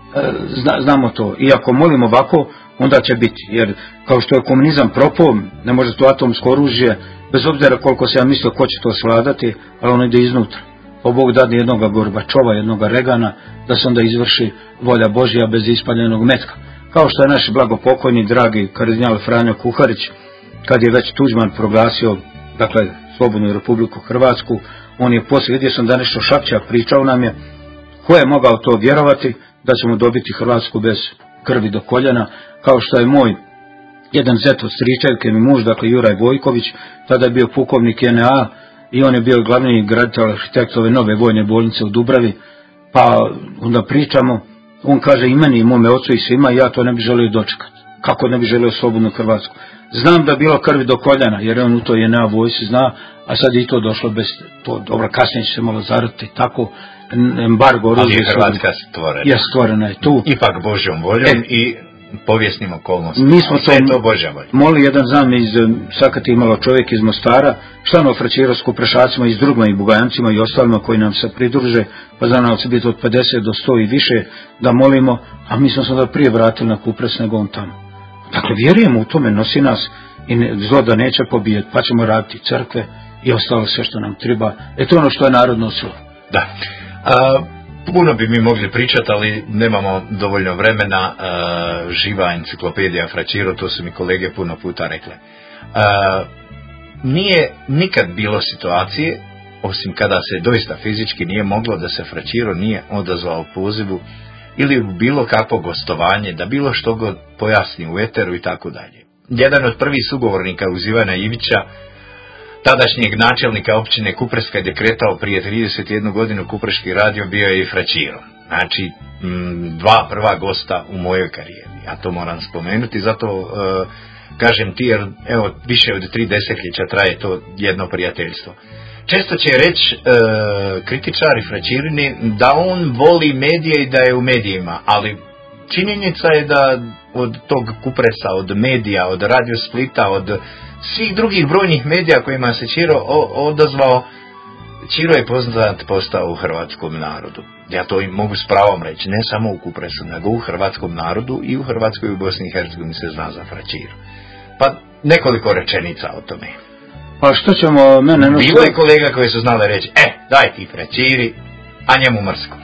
[SPEAKER 2] zna, znamo to. I ako molimo ovako, onda će biti. Jer kao što je komunizam propao, ne može to atomsko oružje, bez obzira koliko se ja mislio ko će to svladati, ali ono ide iznutra. Pa Bog dadne jednoga Gorbačova, jednoga Regana, da se onda izvrši volja Božja bez ispaljenog metka. Kao što je naš blagopokojni, dragi kardinal Franjo Kuharić, kad je već Tuđman proglasio, dakle, Slobodnu Republiku Hrvatsku, on je poslije, vidio sam da nešto šapća, pričao nam je, ko je mogao to vjerovati, da ćemo dobiti Hrvatsku bez krvi do koljena, kao što je moj jedan zet od stričevke mi muž, dakle Juraj Vojković, tada je bio pukovnik N A i on je bio glavni graditelj arhitekt ove nove vojne bolnice u Dubravi, pa onda pričamo, on kaže i meni i mome ocu i svima, ja to ne bi želio dočekati. Kako ne bi želio slobodnu Hrvatsku? Znam da je bilo krvi do koljena, jer on u to je N A vojsi zna, a sad i to došlo bez to, dobro, kasnije će se malo zaraditi, tako, embargo oružje.
[SPEAKER 1] Ali je Hrvatska stvorena.
[SPEAKER 2] Je stvorena je tu.
[SPEAKER 1] Ipak Božjom voljom e, i povijesnim okolnostima.
[SPEAKER 2] Mi smo
[SPEAKER 1] to, to Božja volja.
[SPEAKER 2] Moli jedan znam iz Sakati imalo čovjek iz Mostara, članov Fraćira s Kuprešacima, iz Drugma i Bugajancima i ostalima koji nam se pridruže, pa za nas će biti od pedeset do sto i više da molimo, a mi smo se da prije vratili na Kupres nego on tamo. Dakle, vjerujemo u tome, nosi nas i ne, zlo da neće pobijeti, pa ćemo raditi crkve i ostalo sve što nam treba. E to ono što je narodno slovo.
[SPEAKER 1] Da. A, puno bi mi mogli pričati, ali nemamo dovoljno vremena. A, živa enciklopedija Fraćiro, to su mi kolege puno puta rekle. A, nije nikad bilo situacije, osim kada se doista fizički nije moglo, da se Fraćiro nije odazvao pozivu ili u bilo kakvo gostovanje, da bilo što god pojasni u eteru i tako dalje. Jedan od prvih sugovornika uz Ivana Ivića, tadašnjeg načelnika općine Kupreska, je kretao prije trideset jednu godinu Kupreški radio, bio je i Fraćiro. Znači, m, dva prva gosta u mojoj karijeri. Ja to moram spomenuti, zato e, kažem ti, jer evo, više od tri desetljeća traje to jedno prijateljstvo. često će reći e, kritičari Fraćirini da on voli medije i da je u medijima, ali činjenica je da od tog Kupresa, od medija, od Radio Splita, od svih drugih brojnih medija kojima se Ćiro odazvao, Ćiro je poznat postao u hrvatskom narodu. Ja to im mogu s pravom reći, ne samo u Kupresu, nego u hrvatskom narodu i u Hrvatskoj i u Bosni i Hercegovini se zna za Fraćiru. Pa nekoliko rečenica o tome.
[SPEAKER 2] Pa što ćemo mene...
[SPEAKER 1] Bilo što... je kolega koji su znali reći, e, daj ti Fraćiri, a njemu mrsko.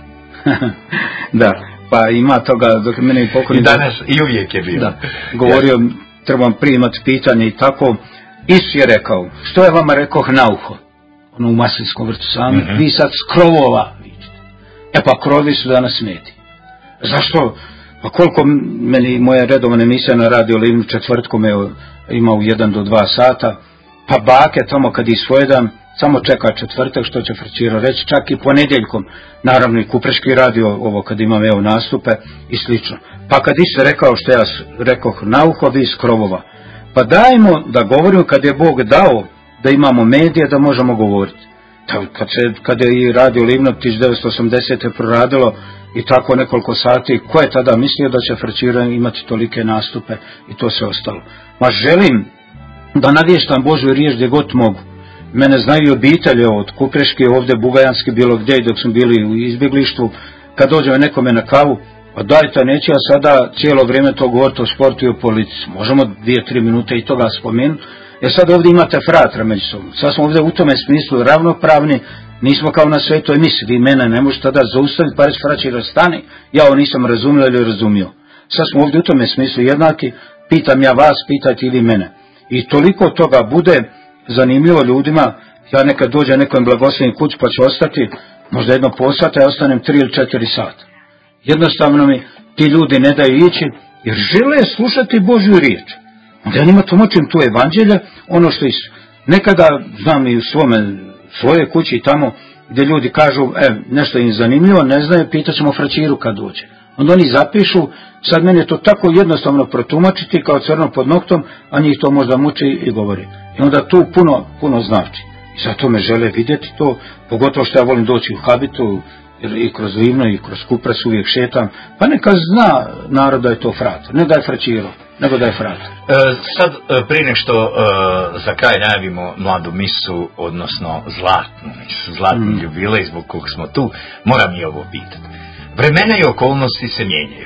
[SPEAKER 2] Da, pa ima toga, dok mene i pokojni...
[SPEAKER 1] I danas i uvijek je bilo.
[SPEAKER 2] Da, govorio, trebam primati pitanje i tako. Isus je rekao, što je vama rekoh na uho? Ono u Maslinskom vrtu sami, mm-hmm. vi sad s krovova vidite. E pa krovi su danas mediji. Zašto? Pa koliko meni moja redovna emisija na Radio Livnu četvrtkom je ima u jedan do dva sata, pa bake tamo kad ispojedam, samo čeka četvrtak što će Fraćiro reći, čak i ponedjeljkom, naravno i Kupreški radio, ovo kad imam evo nastupe i slično. Pa kad Isus rekao što ja rekoh na uho, vi s krovova. Pa dajmo da govorimo kad je Bog dao da imamo medije, da možemo govoriti. Kad, se, kad je i Radio Livno tisuću devetsto osamdesete proradilo i tako nekoliko sati, ko je tada mislio da će Fraćiro imati tolike nastupe i to sve ostalo. Ma želim da navještam Božju riječ gdje god mogu. Mene znaju i obitelje od Kupreške, ovdje Bugajanski, bilo gdje i dok smo bili u izbjeglištvu, kad dođe nekome na kavu, pa dajte, neću ja sada cijelo vrijeme to govoriti o sportu i o politici. Možemo dvije, tri minute i toga spomenuti. Jer sad ovdje imate fratra među sobom. Sad smo ovdje u tome smislu ravnopravni, nismo kao na svetoj misi. Vi mene ne možete tada zaustaviti, pa reći Fraćiro stani, ja ovo nisam razumio ili razumio. Sad smo ovdje u tome smislu jednaki, pitam ja vas, pitajte i vi mene. I toliko toga bude zanimljivo ljudima, ja nekad dođem nekom blagoslovnim kući pa ću ostati, možda jedno po sata, ja ostanem tri ili četiri sata. Jednostavno mi ti ljudi ne daju ići, jer žele slušati Božju riječ. Onda ja njima tumačim tu evanđelje, ono što is, nekada znam i u svome, svoje kući tamo, gdje ljudi kažu, e, nešto im zanimljivo, ne znaju, pitat ćemo Fraćiru kad dođe. Onda oni zapišu, sad meni je to tako jednostavno protumačiti kao crno pod noktom, a njih to možda muči i govori. I onda tu puno, puno znači. I zato me žele vidjeti to, pogotovo što ja volim doći u habitu, i kroz Livno i kroz Kupres uvijek šetam, pa neka zna narod da je to fratar, ne da je Fraćiro, nego da je fratar.
[SPEAKER 1] E, sad, prije nešto e, za kraj najavimo mladu misu, odnosno zlatnu misu, zlatni mm. jubilej zbog kog smo tu, moram i ovo pitati. Vremena i okolnosti se mijenjaju,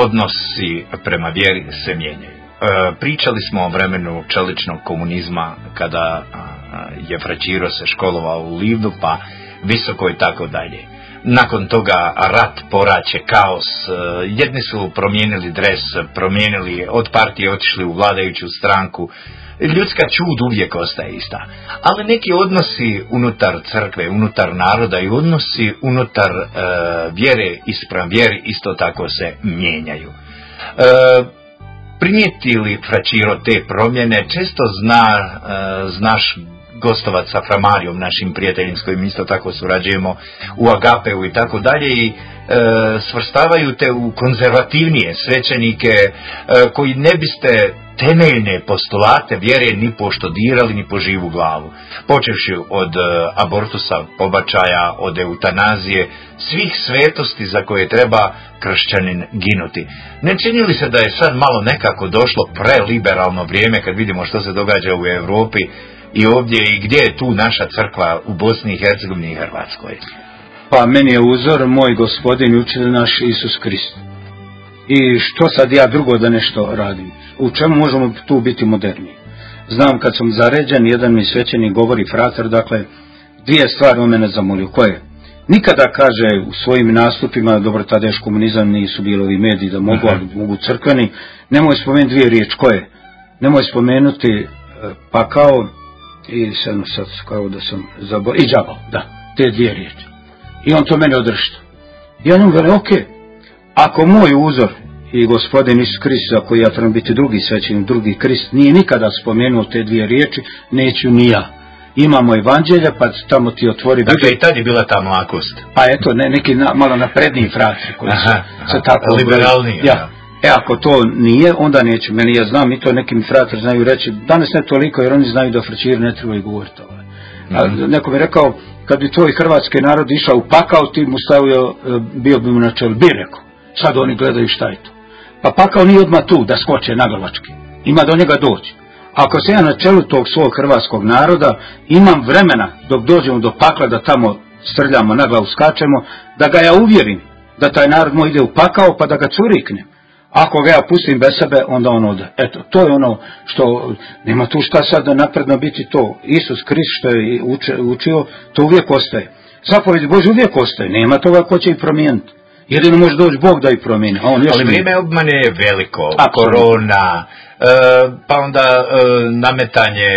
[SPEAKER 1] odnosi prema vjeri se mijenjaju. E, pričali smo o vremenu čeličnog komunizma, kada a, je Fraćiro se školovao u Livnu, pa visoko i tako dalje. Nakon toga rat, poraće, kaos, jedni su promijenili dres, promijenili od partije, otišli u vladajuću stranku. Ljudska čud uvijek ostaje ista. Ali neki odnosi unutar crkve, unutar naroda i odnosi unutar e, vjere ispram vjeri isto tako se mijenjaju. E, primijeti li Fraćiro te promjene? Često zna, e, znaš gostovat sa Framarijom, našim prijateljem s kojim isto tako surađujemo u Agapeu i tako dalje i e, svrstavaju te u konzervativnije svećenike e, koji ne biste temeljne postulate vjere ni pošto dirali ni po živu glavu. Počevši od e, abortusa, pobačaja, od eutanazije, svih svetosti za koje treba kršćanin ginuti. Ne čini li se da je sad malo nekako došlo preliberalno vrijeme kad vidimo što se događa u Europi i ovdje i gdje je tu naša crkva u Bosni i Hercegovini i Hrvatskoj?
[SPEAKER 2] Pa meni je uzor moj Gospodin i učitelj naš Isus Krist. I što sad ja drugo da nešto radim? U čemu možemo tu biti moderni? Znam kad sam zaređen, jedan mi svećenik govori, fratar, dakle, dvije stvari on mene zamolio. Koje? Nikada kaže u svojim nastupima, dobro tada još komunizam nisu bili ovi mediji da mogu, ali mogu crkveni, nemoj spomenuti dvije riječi. Koje? Nemoj spomenuti pakao i sad, sad kao da sam zaboravio, i džabal, da, te dvije riječi. I on to mene održta. Ja njom govorim, ok, ako moj uzor i Gospodin Isus Krist, za koji ja trebam biti drugi svećenik, drugi Krist, nije nikada spomenuo te dvije riječi, neću ni ja. Imamo evanđelje, pa tamo ti otvori...
[SPEAKER 1] Dakle, i tad je bila ta mlakost.
[SPEAKER 2] Pa eto, ne, neki na, malo napredniji fratri koji aha, su aha, se tako...
[SPEAKER 1] liberalniji.
[SPEAKER 2] Ja. E, ako to nije, onda neću. Meni ja znam, i to neki mi fratri znaju reći, danas ne toliko, jer oni znaju da Fraćiri ne trebaju govoriti ovaj. A neko mi rekao, kad bi tvoj hrvatski narod išao u pakao, ti mu stavio, bio bi mu na čelu, bi rekao. Sad oni gledaju šta je to. Pa pakao nije odmah tu da skoče naglavački. Ima do njega doći. Ako se ja na čelu tog svog hrvatskog naroda, imam vremena dok dođemo do pakla da tamo strljamo, na glavu skačemo, da ga ja uvjerim da taj narod moj ide u pakao pa da ga curiknem. Ako ga ja pustim bez sebe, onda on ode. Eto, to je ono što, nema tu šta sad da napredno biti to. Isus Krist što je učio, to uvijek ostaje. Zapovjed Božja uvijek ostaje, nema toga ko će ih promijeniti. Jedino može doći Bog da ih promijeni. On još
[SPEAKER 1] ali vrijeme obmane je veliko, absolutno. Korona, e, pa onda e, nametanje,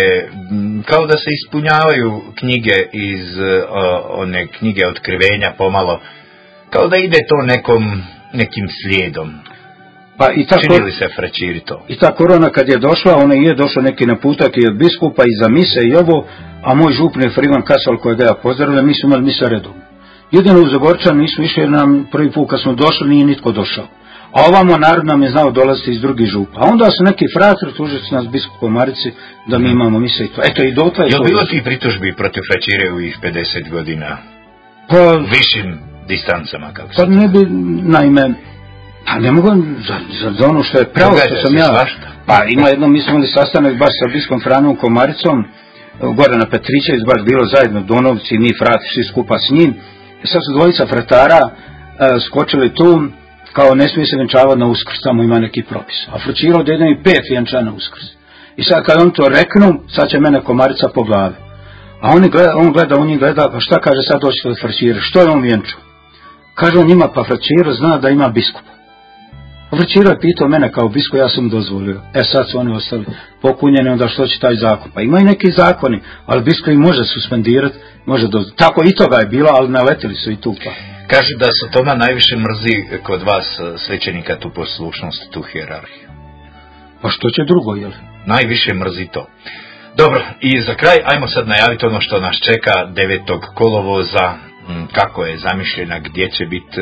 [SPEAKER 1] kao da se ispunjavaju knjige iz e, one knjige otkrivenja pomalo, kao da ide to nekom, nekim slijedom. Pa i ta čini li se Fraćiri to?
[SPEAKER 2] I ta korona kad je došla, ona je došla neki naputak i od biskupa i za mise i ovo, a moj župni je Frivan Kasal kojega ja pozdravljam, mi smo imali misa redovno. Jedino u Zagorčan nismo išli jer nam prvi put kad smo došli nije nitko došao. A ovamo narod nam je znao dolaziti iz drugih župa. A onda su neki fratri tužili nas biskupom Marici da mi imamo mise i to. Eto i dotle je to.
[SPEAKER 1] Je bilo ti pritužbi protiv Fraćire u ovih pedeset godina? Pa, višim distancama kako se?
[SPEAKER 2] Pa ne bi, naime, pa ne mogu za, za, za ono što je pravo što sam ja.
[SPEAKER 1] Svašta.
[SPEAKER 2] Pa ima jedno, mi smo imali sastanak baš sa biskom Franom Komaricom, gore na Petrićević, baš bilo zajedno Donovci, mi frati, svi skupa s njim. I sad su dvojica fratara e, skočili tu, kao ne smije se vjenčavati na Uskrs, tamo ima neki propis. A Fraćiro da jedan i pet vjenča na Uskrs. I sad kad on to reknu, sad će mene Komarica po glavi. A on gleda, on gleda, on gleda, pa šta kaže sad doći od Fraćira, što je on vjenčao? Kaže on njima, pa Fraćiro zna da ima biskupa. A Fraćiro je pitao mene kao biskup, ja sam dozvolio. E sad su oni ostali pokunjeni, onda što će taj zakon? Pa ima i neki zakoni, ali biskup im može suspendirati, može dozvoliti. Tako i toga je bilo, ali naletili su i tu pa.
[SPEAKER 1] Kaže da se Toma najviše mrzi kod vas svećenika tu poslušnost, tu hijerarhiju.
[SPEAKER 2] Pa što će drugo, jel?
[SPEAKER 1] Najviše mrzi to. Dobro, i za kraj, ajmo sad najaviti ono što nas čeka devetog kolovoza, kako je zamišljena, gdje će biti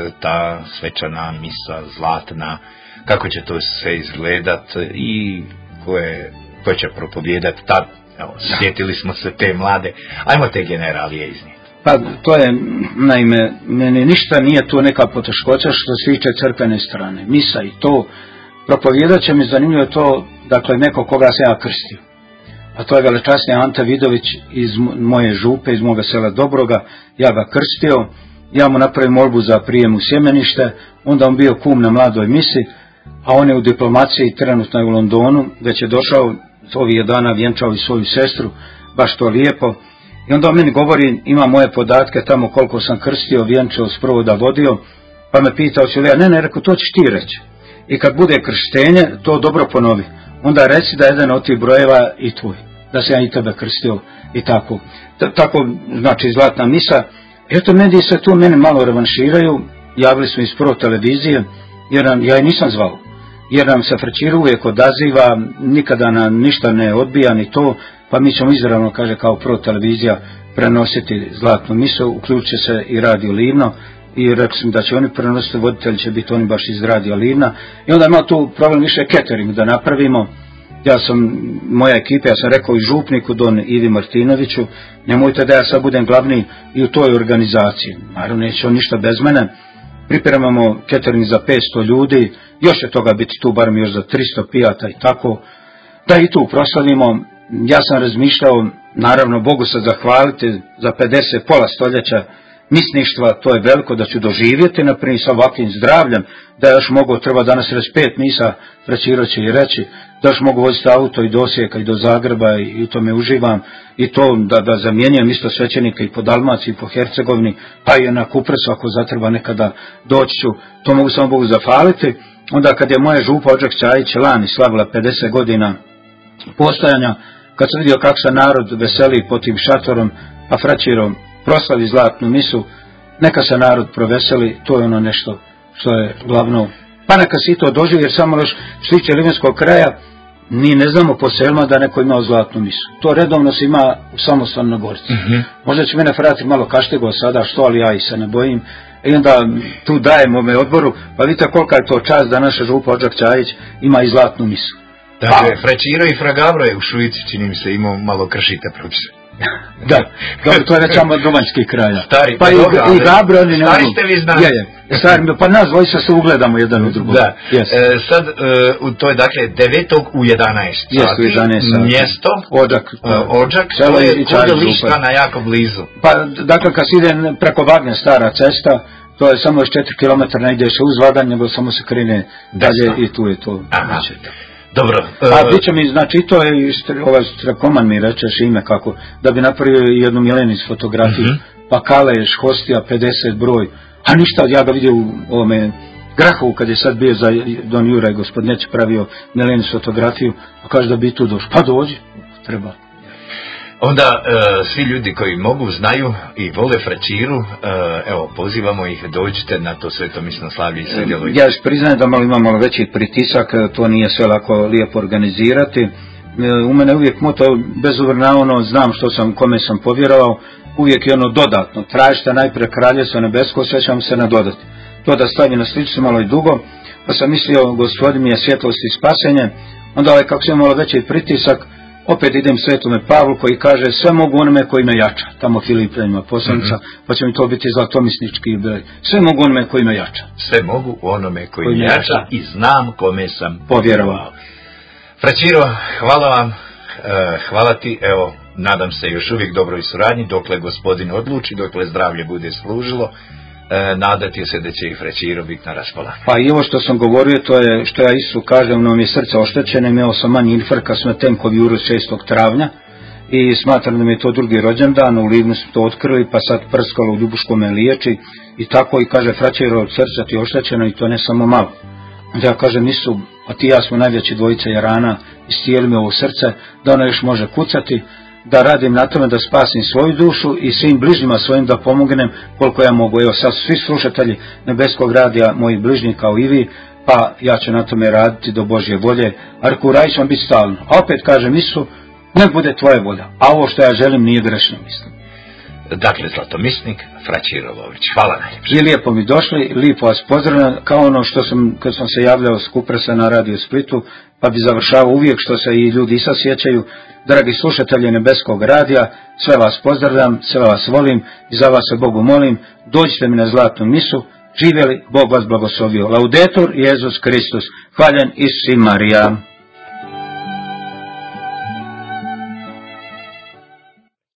[SPEAKER 1] ta svečana misa zlatna, kako će to sve izgledat i ko, je, ko će propovijedati tad. Evo, sjetili smo se te mlade, ajmo te generalije iznijeti.
[SPEAKER 2] Pa to je, naime, meni ništa nije tu neka poteškoća što se tiče crkvene strane. Misa i to, propovijedat će mi, zanimljivo je to, dakle, neko koga se ja krstio. A to je velečasni Ante Vidović iz moje župe, iz moga sela Dobroga, ja ga krstio, ja mu napravim molbu za prijem u sjemenište, onda on bio kum na mladoj misi, a on je u diplomaciji, trenutno je u Londonu, već je došao, ovih je dana vjenčao i svoju sestru, baš to lijepo. I onda on meni govori, ima moje podatke tamo koliko sam krstio, vjenčao, sprovoda vodio, pa me pitao će li ja, ne, ne, rekao, to ćeš ti reći. I kad bude krštenje, to dobro ponovi. Onda reci da je jedan od tih brojeva i tvoj, da se ja i tebe krstio i tako. T- tako, znači, zlatna misa. Eto, mediji se tu mene malo revanširaju, javili smo iz Pro televizije, jer nam, ja je nisam zvao, jer nam se Fraćir uvijek odaziva, nikada nam ništa ne odbija ni to, pa mi ćemo izravno, kaže, kao Pro televizija prenositi zlatnu misu, uključit će se i Radio Livno, i rekli sam da će oni prenositi, voditelji će biti oni baš iz Radio Livna, i onda ima tu problem više catering da napravimo. Ja sam, moja ekipa, ja sam rekao i župniku Don Ivi Martinoviću, nemojte da ja sad budem glavni i u toj organizaciji, naravno neće on ništa bez mene, pripremamo catering za petsto ljudi, još će toga biti tu barem još za tristo pijata i tako, da i tu proslavimo. Ja sam razmišljao, naravno Bogu se zahvaliti za pedeset, pola stoljeća misništva, to je veliko da ću doživjeti, naprimjer sa ovakvim zdravljem, da još mogu, treba danas reći pet misa, Fraćiro će i reći, da još mogu voziti auto i do Osijeka i do Zagreba i, i u tome uživam, i to da, da zamjenjujem isto svećenika i po Dalmaciji i po Hercegovini, pa i na Kupresu ako zatreba nekada doći ću, to mogu samo Bogu zahvaliti. Onda kad je moja župa Odžak Čajić lani slavila pedeset godina postojanja, kad sam vidio kako se narod veseli pod tim šatorom, a Fraćirom proslavi zlatnu misu, neka se narod proveseli, to je ono nešto što je glavno. Pa neka si to doživi, jer samo još što tiče Livenskog kraja, mi ne znamo po selima da neko imao zlatnu misu. To redovno se ima u samostalnoj Gorici. Mm-hmm. Možda će mene frati malo kaštego sada, što, ali ja i se ne bojim. I onda tu dajemo me odboru, pa vidite kolika je to čast da naša župa Odžak Čajić ima i zlatnu misu.
[SPEAKER 1] Dakle, Fraćiro i Fra Gavro je u Šuici, čini mi se, imao malo kršite propise.
[SPEAKER 2] Da, dobro, to je već samo domaćki kraja.
[SPEAKER 1] Stari,
[SPEAKER 2] pa i,
[SPEAKER 1] dobro,
[SPEAKER 2] i Gabro, oni ne
[SPEAKER 1] stari
[SPEAKER 2] mogu.
[SPEAKER 1] ste vi znali.
[SPEAKER 2] Je, je. Stari, pa nas dvojica se ugledamo jedan u drugom.
[SPEAKER 1] Da,
[SPEAKER 2] yes.
[SPEAKER 1] e, sad, e, to je dakle devetog u jedanaest
[SPEAKER 2] Yes,
[SPEAKER 1] sati,
[SPEAKER 2] u jedanaest sati.
[SPEAKER 1] Mjesto,
[SPEAKER 2] Odžak,
[SPEAKER 1] e, Odžak,
[SPEAKER 2] to
[SPEAKER 1] je
[SPEAKER 2] i
[SPEAKER 1] kod Lištana, jako blizu.
[SPEAKER 2] Pa, dakle, kad se ide preko Vagne, stara cesta, to je samo još četiri kilometra, ne ide se uz Vaganj, nego samo se krene dalje i tu je to.
[SPEAKER 1] Aha. Dobro.
[SPEAKER 2] Uh, A bit će mi, znači, to je ovaj Strekoman mi rečeš ime kako, da bi napravio jednu Milenic fotografiju, uh-huh. pa Kaleš, Hostija, pedeset broj, a ništa, ja ga vidio u ovome Grahovu kad je sad bio za Don Juraj, gospodineć pravio Milenic fotografiju, pa kaže da bi tu došao, pa dođi, treba.
[SPEAKER 1] Onda e, svi ljudi koji mogu, znaju i vole Fraćiru, e, evo, pozivamo ih, dođite na to svetomisno slavlje i sudjelujte.
[SPEAKER 2] Ja priznajem da malo imam malo veći pritisak, to nije sve lako lijepo organizirati. E, u mene uvijek moto, bez uvrna ono, znam što sam, kome sam povjerovao, uvijek je ono dodatno. Tražite najprije Kraljevstvo nebesko, sve ćemo se nadodati. To da stavim na sličicu malo i dugo, pa sam mislio, Gospodin mi je svjetlost i spasenje, onda ovaj, kako sam malo veći pritisak, opet idem Svetome Pavlu koji kaže sve mogu onome koji me jača, tamo Filipljanima poslanica, mm-hmm. pa će mi to biti zlatomisnički broj. Sve mogu onome koji me jača.
[SPEAKER 1] Sve mogu onome koji, koji me jača, jača i znam kome sam
[SPEAKER 2] povjerovao.
[SPEAKER 1] Fraćiro, hvala vam, e, hvala ti, evo, nadam se još uvijek dobroj suradnji, dokle Gospodin odluči, dokle zdravlje bude služilo. E, nadati se da će i Fraćiro biti na raspolaganju.
[SPEAKER 2] Pa i ovo što sam govorio, to je što ja isto kažem, no mi je srce oštećeno, imao sam manji infarkt kad smo tenkovi uru šestog travnja i smatram da mi je to drugi rođendan, u Livnu smo to otkrili, pa sad prskalo u Ljubuškom me liječi i tako i kaže Fraćiro, od srca ti je oštećeno i to ne samo malo. Ja kažem, nisu, a ti ja smo najveći dvojica jarana, iscijeli mi ovo srce, da ono još može kucati, da radim na tome da spasim svoju dušu i svim bližnjima svojim da pomognem koliko ja mogu. Evo sad svi slušatelji Nebeskog radija, moji bližnji kao i vi, pa ja ću na tome raditi do Božje volje, a reku radi ću vam biti stalno. A opet kažem Isu, nek bude tvoja volja, a ovo što ja želim nije grešno, mislim.
[SPEAKER 1] Dakle, zlatomisnik Fraćiro Lovrić, hvala najljepše.
[SPEAKER 2] I lijepo mi došli, lijepo vas pozdravljam, kao ono što sam, kad sam se javljao s Kupresa na Radio Splitu, pa bi završavao uvijek što se i ljudi sad sjećaju. Dragi slušatelji Nebeskog radija, sve vas pozdravljam, sve vas volim i za vas se Bogu molim, dođite mi na zlatnu misu, živjeli, Bog vas blagoslovio. Laudetur Jezus Kristus, hvaljen Isus i Marija.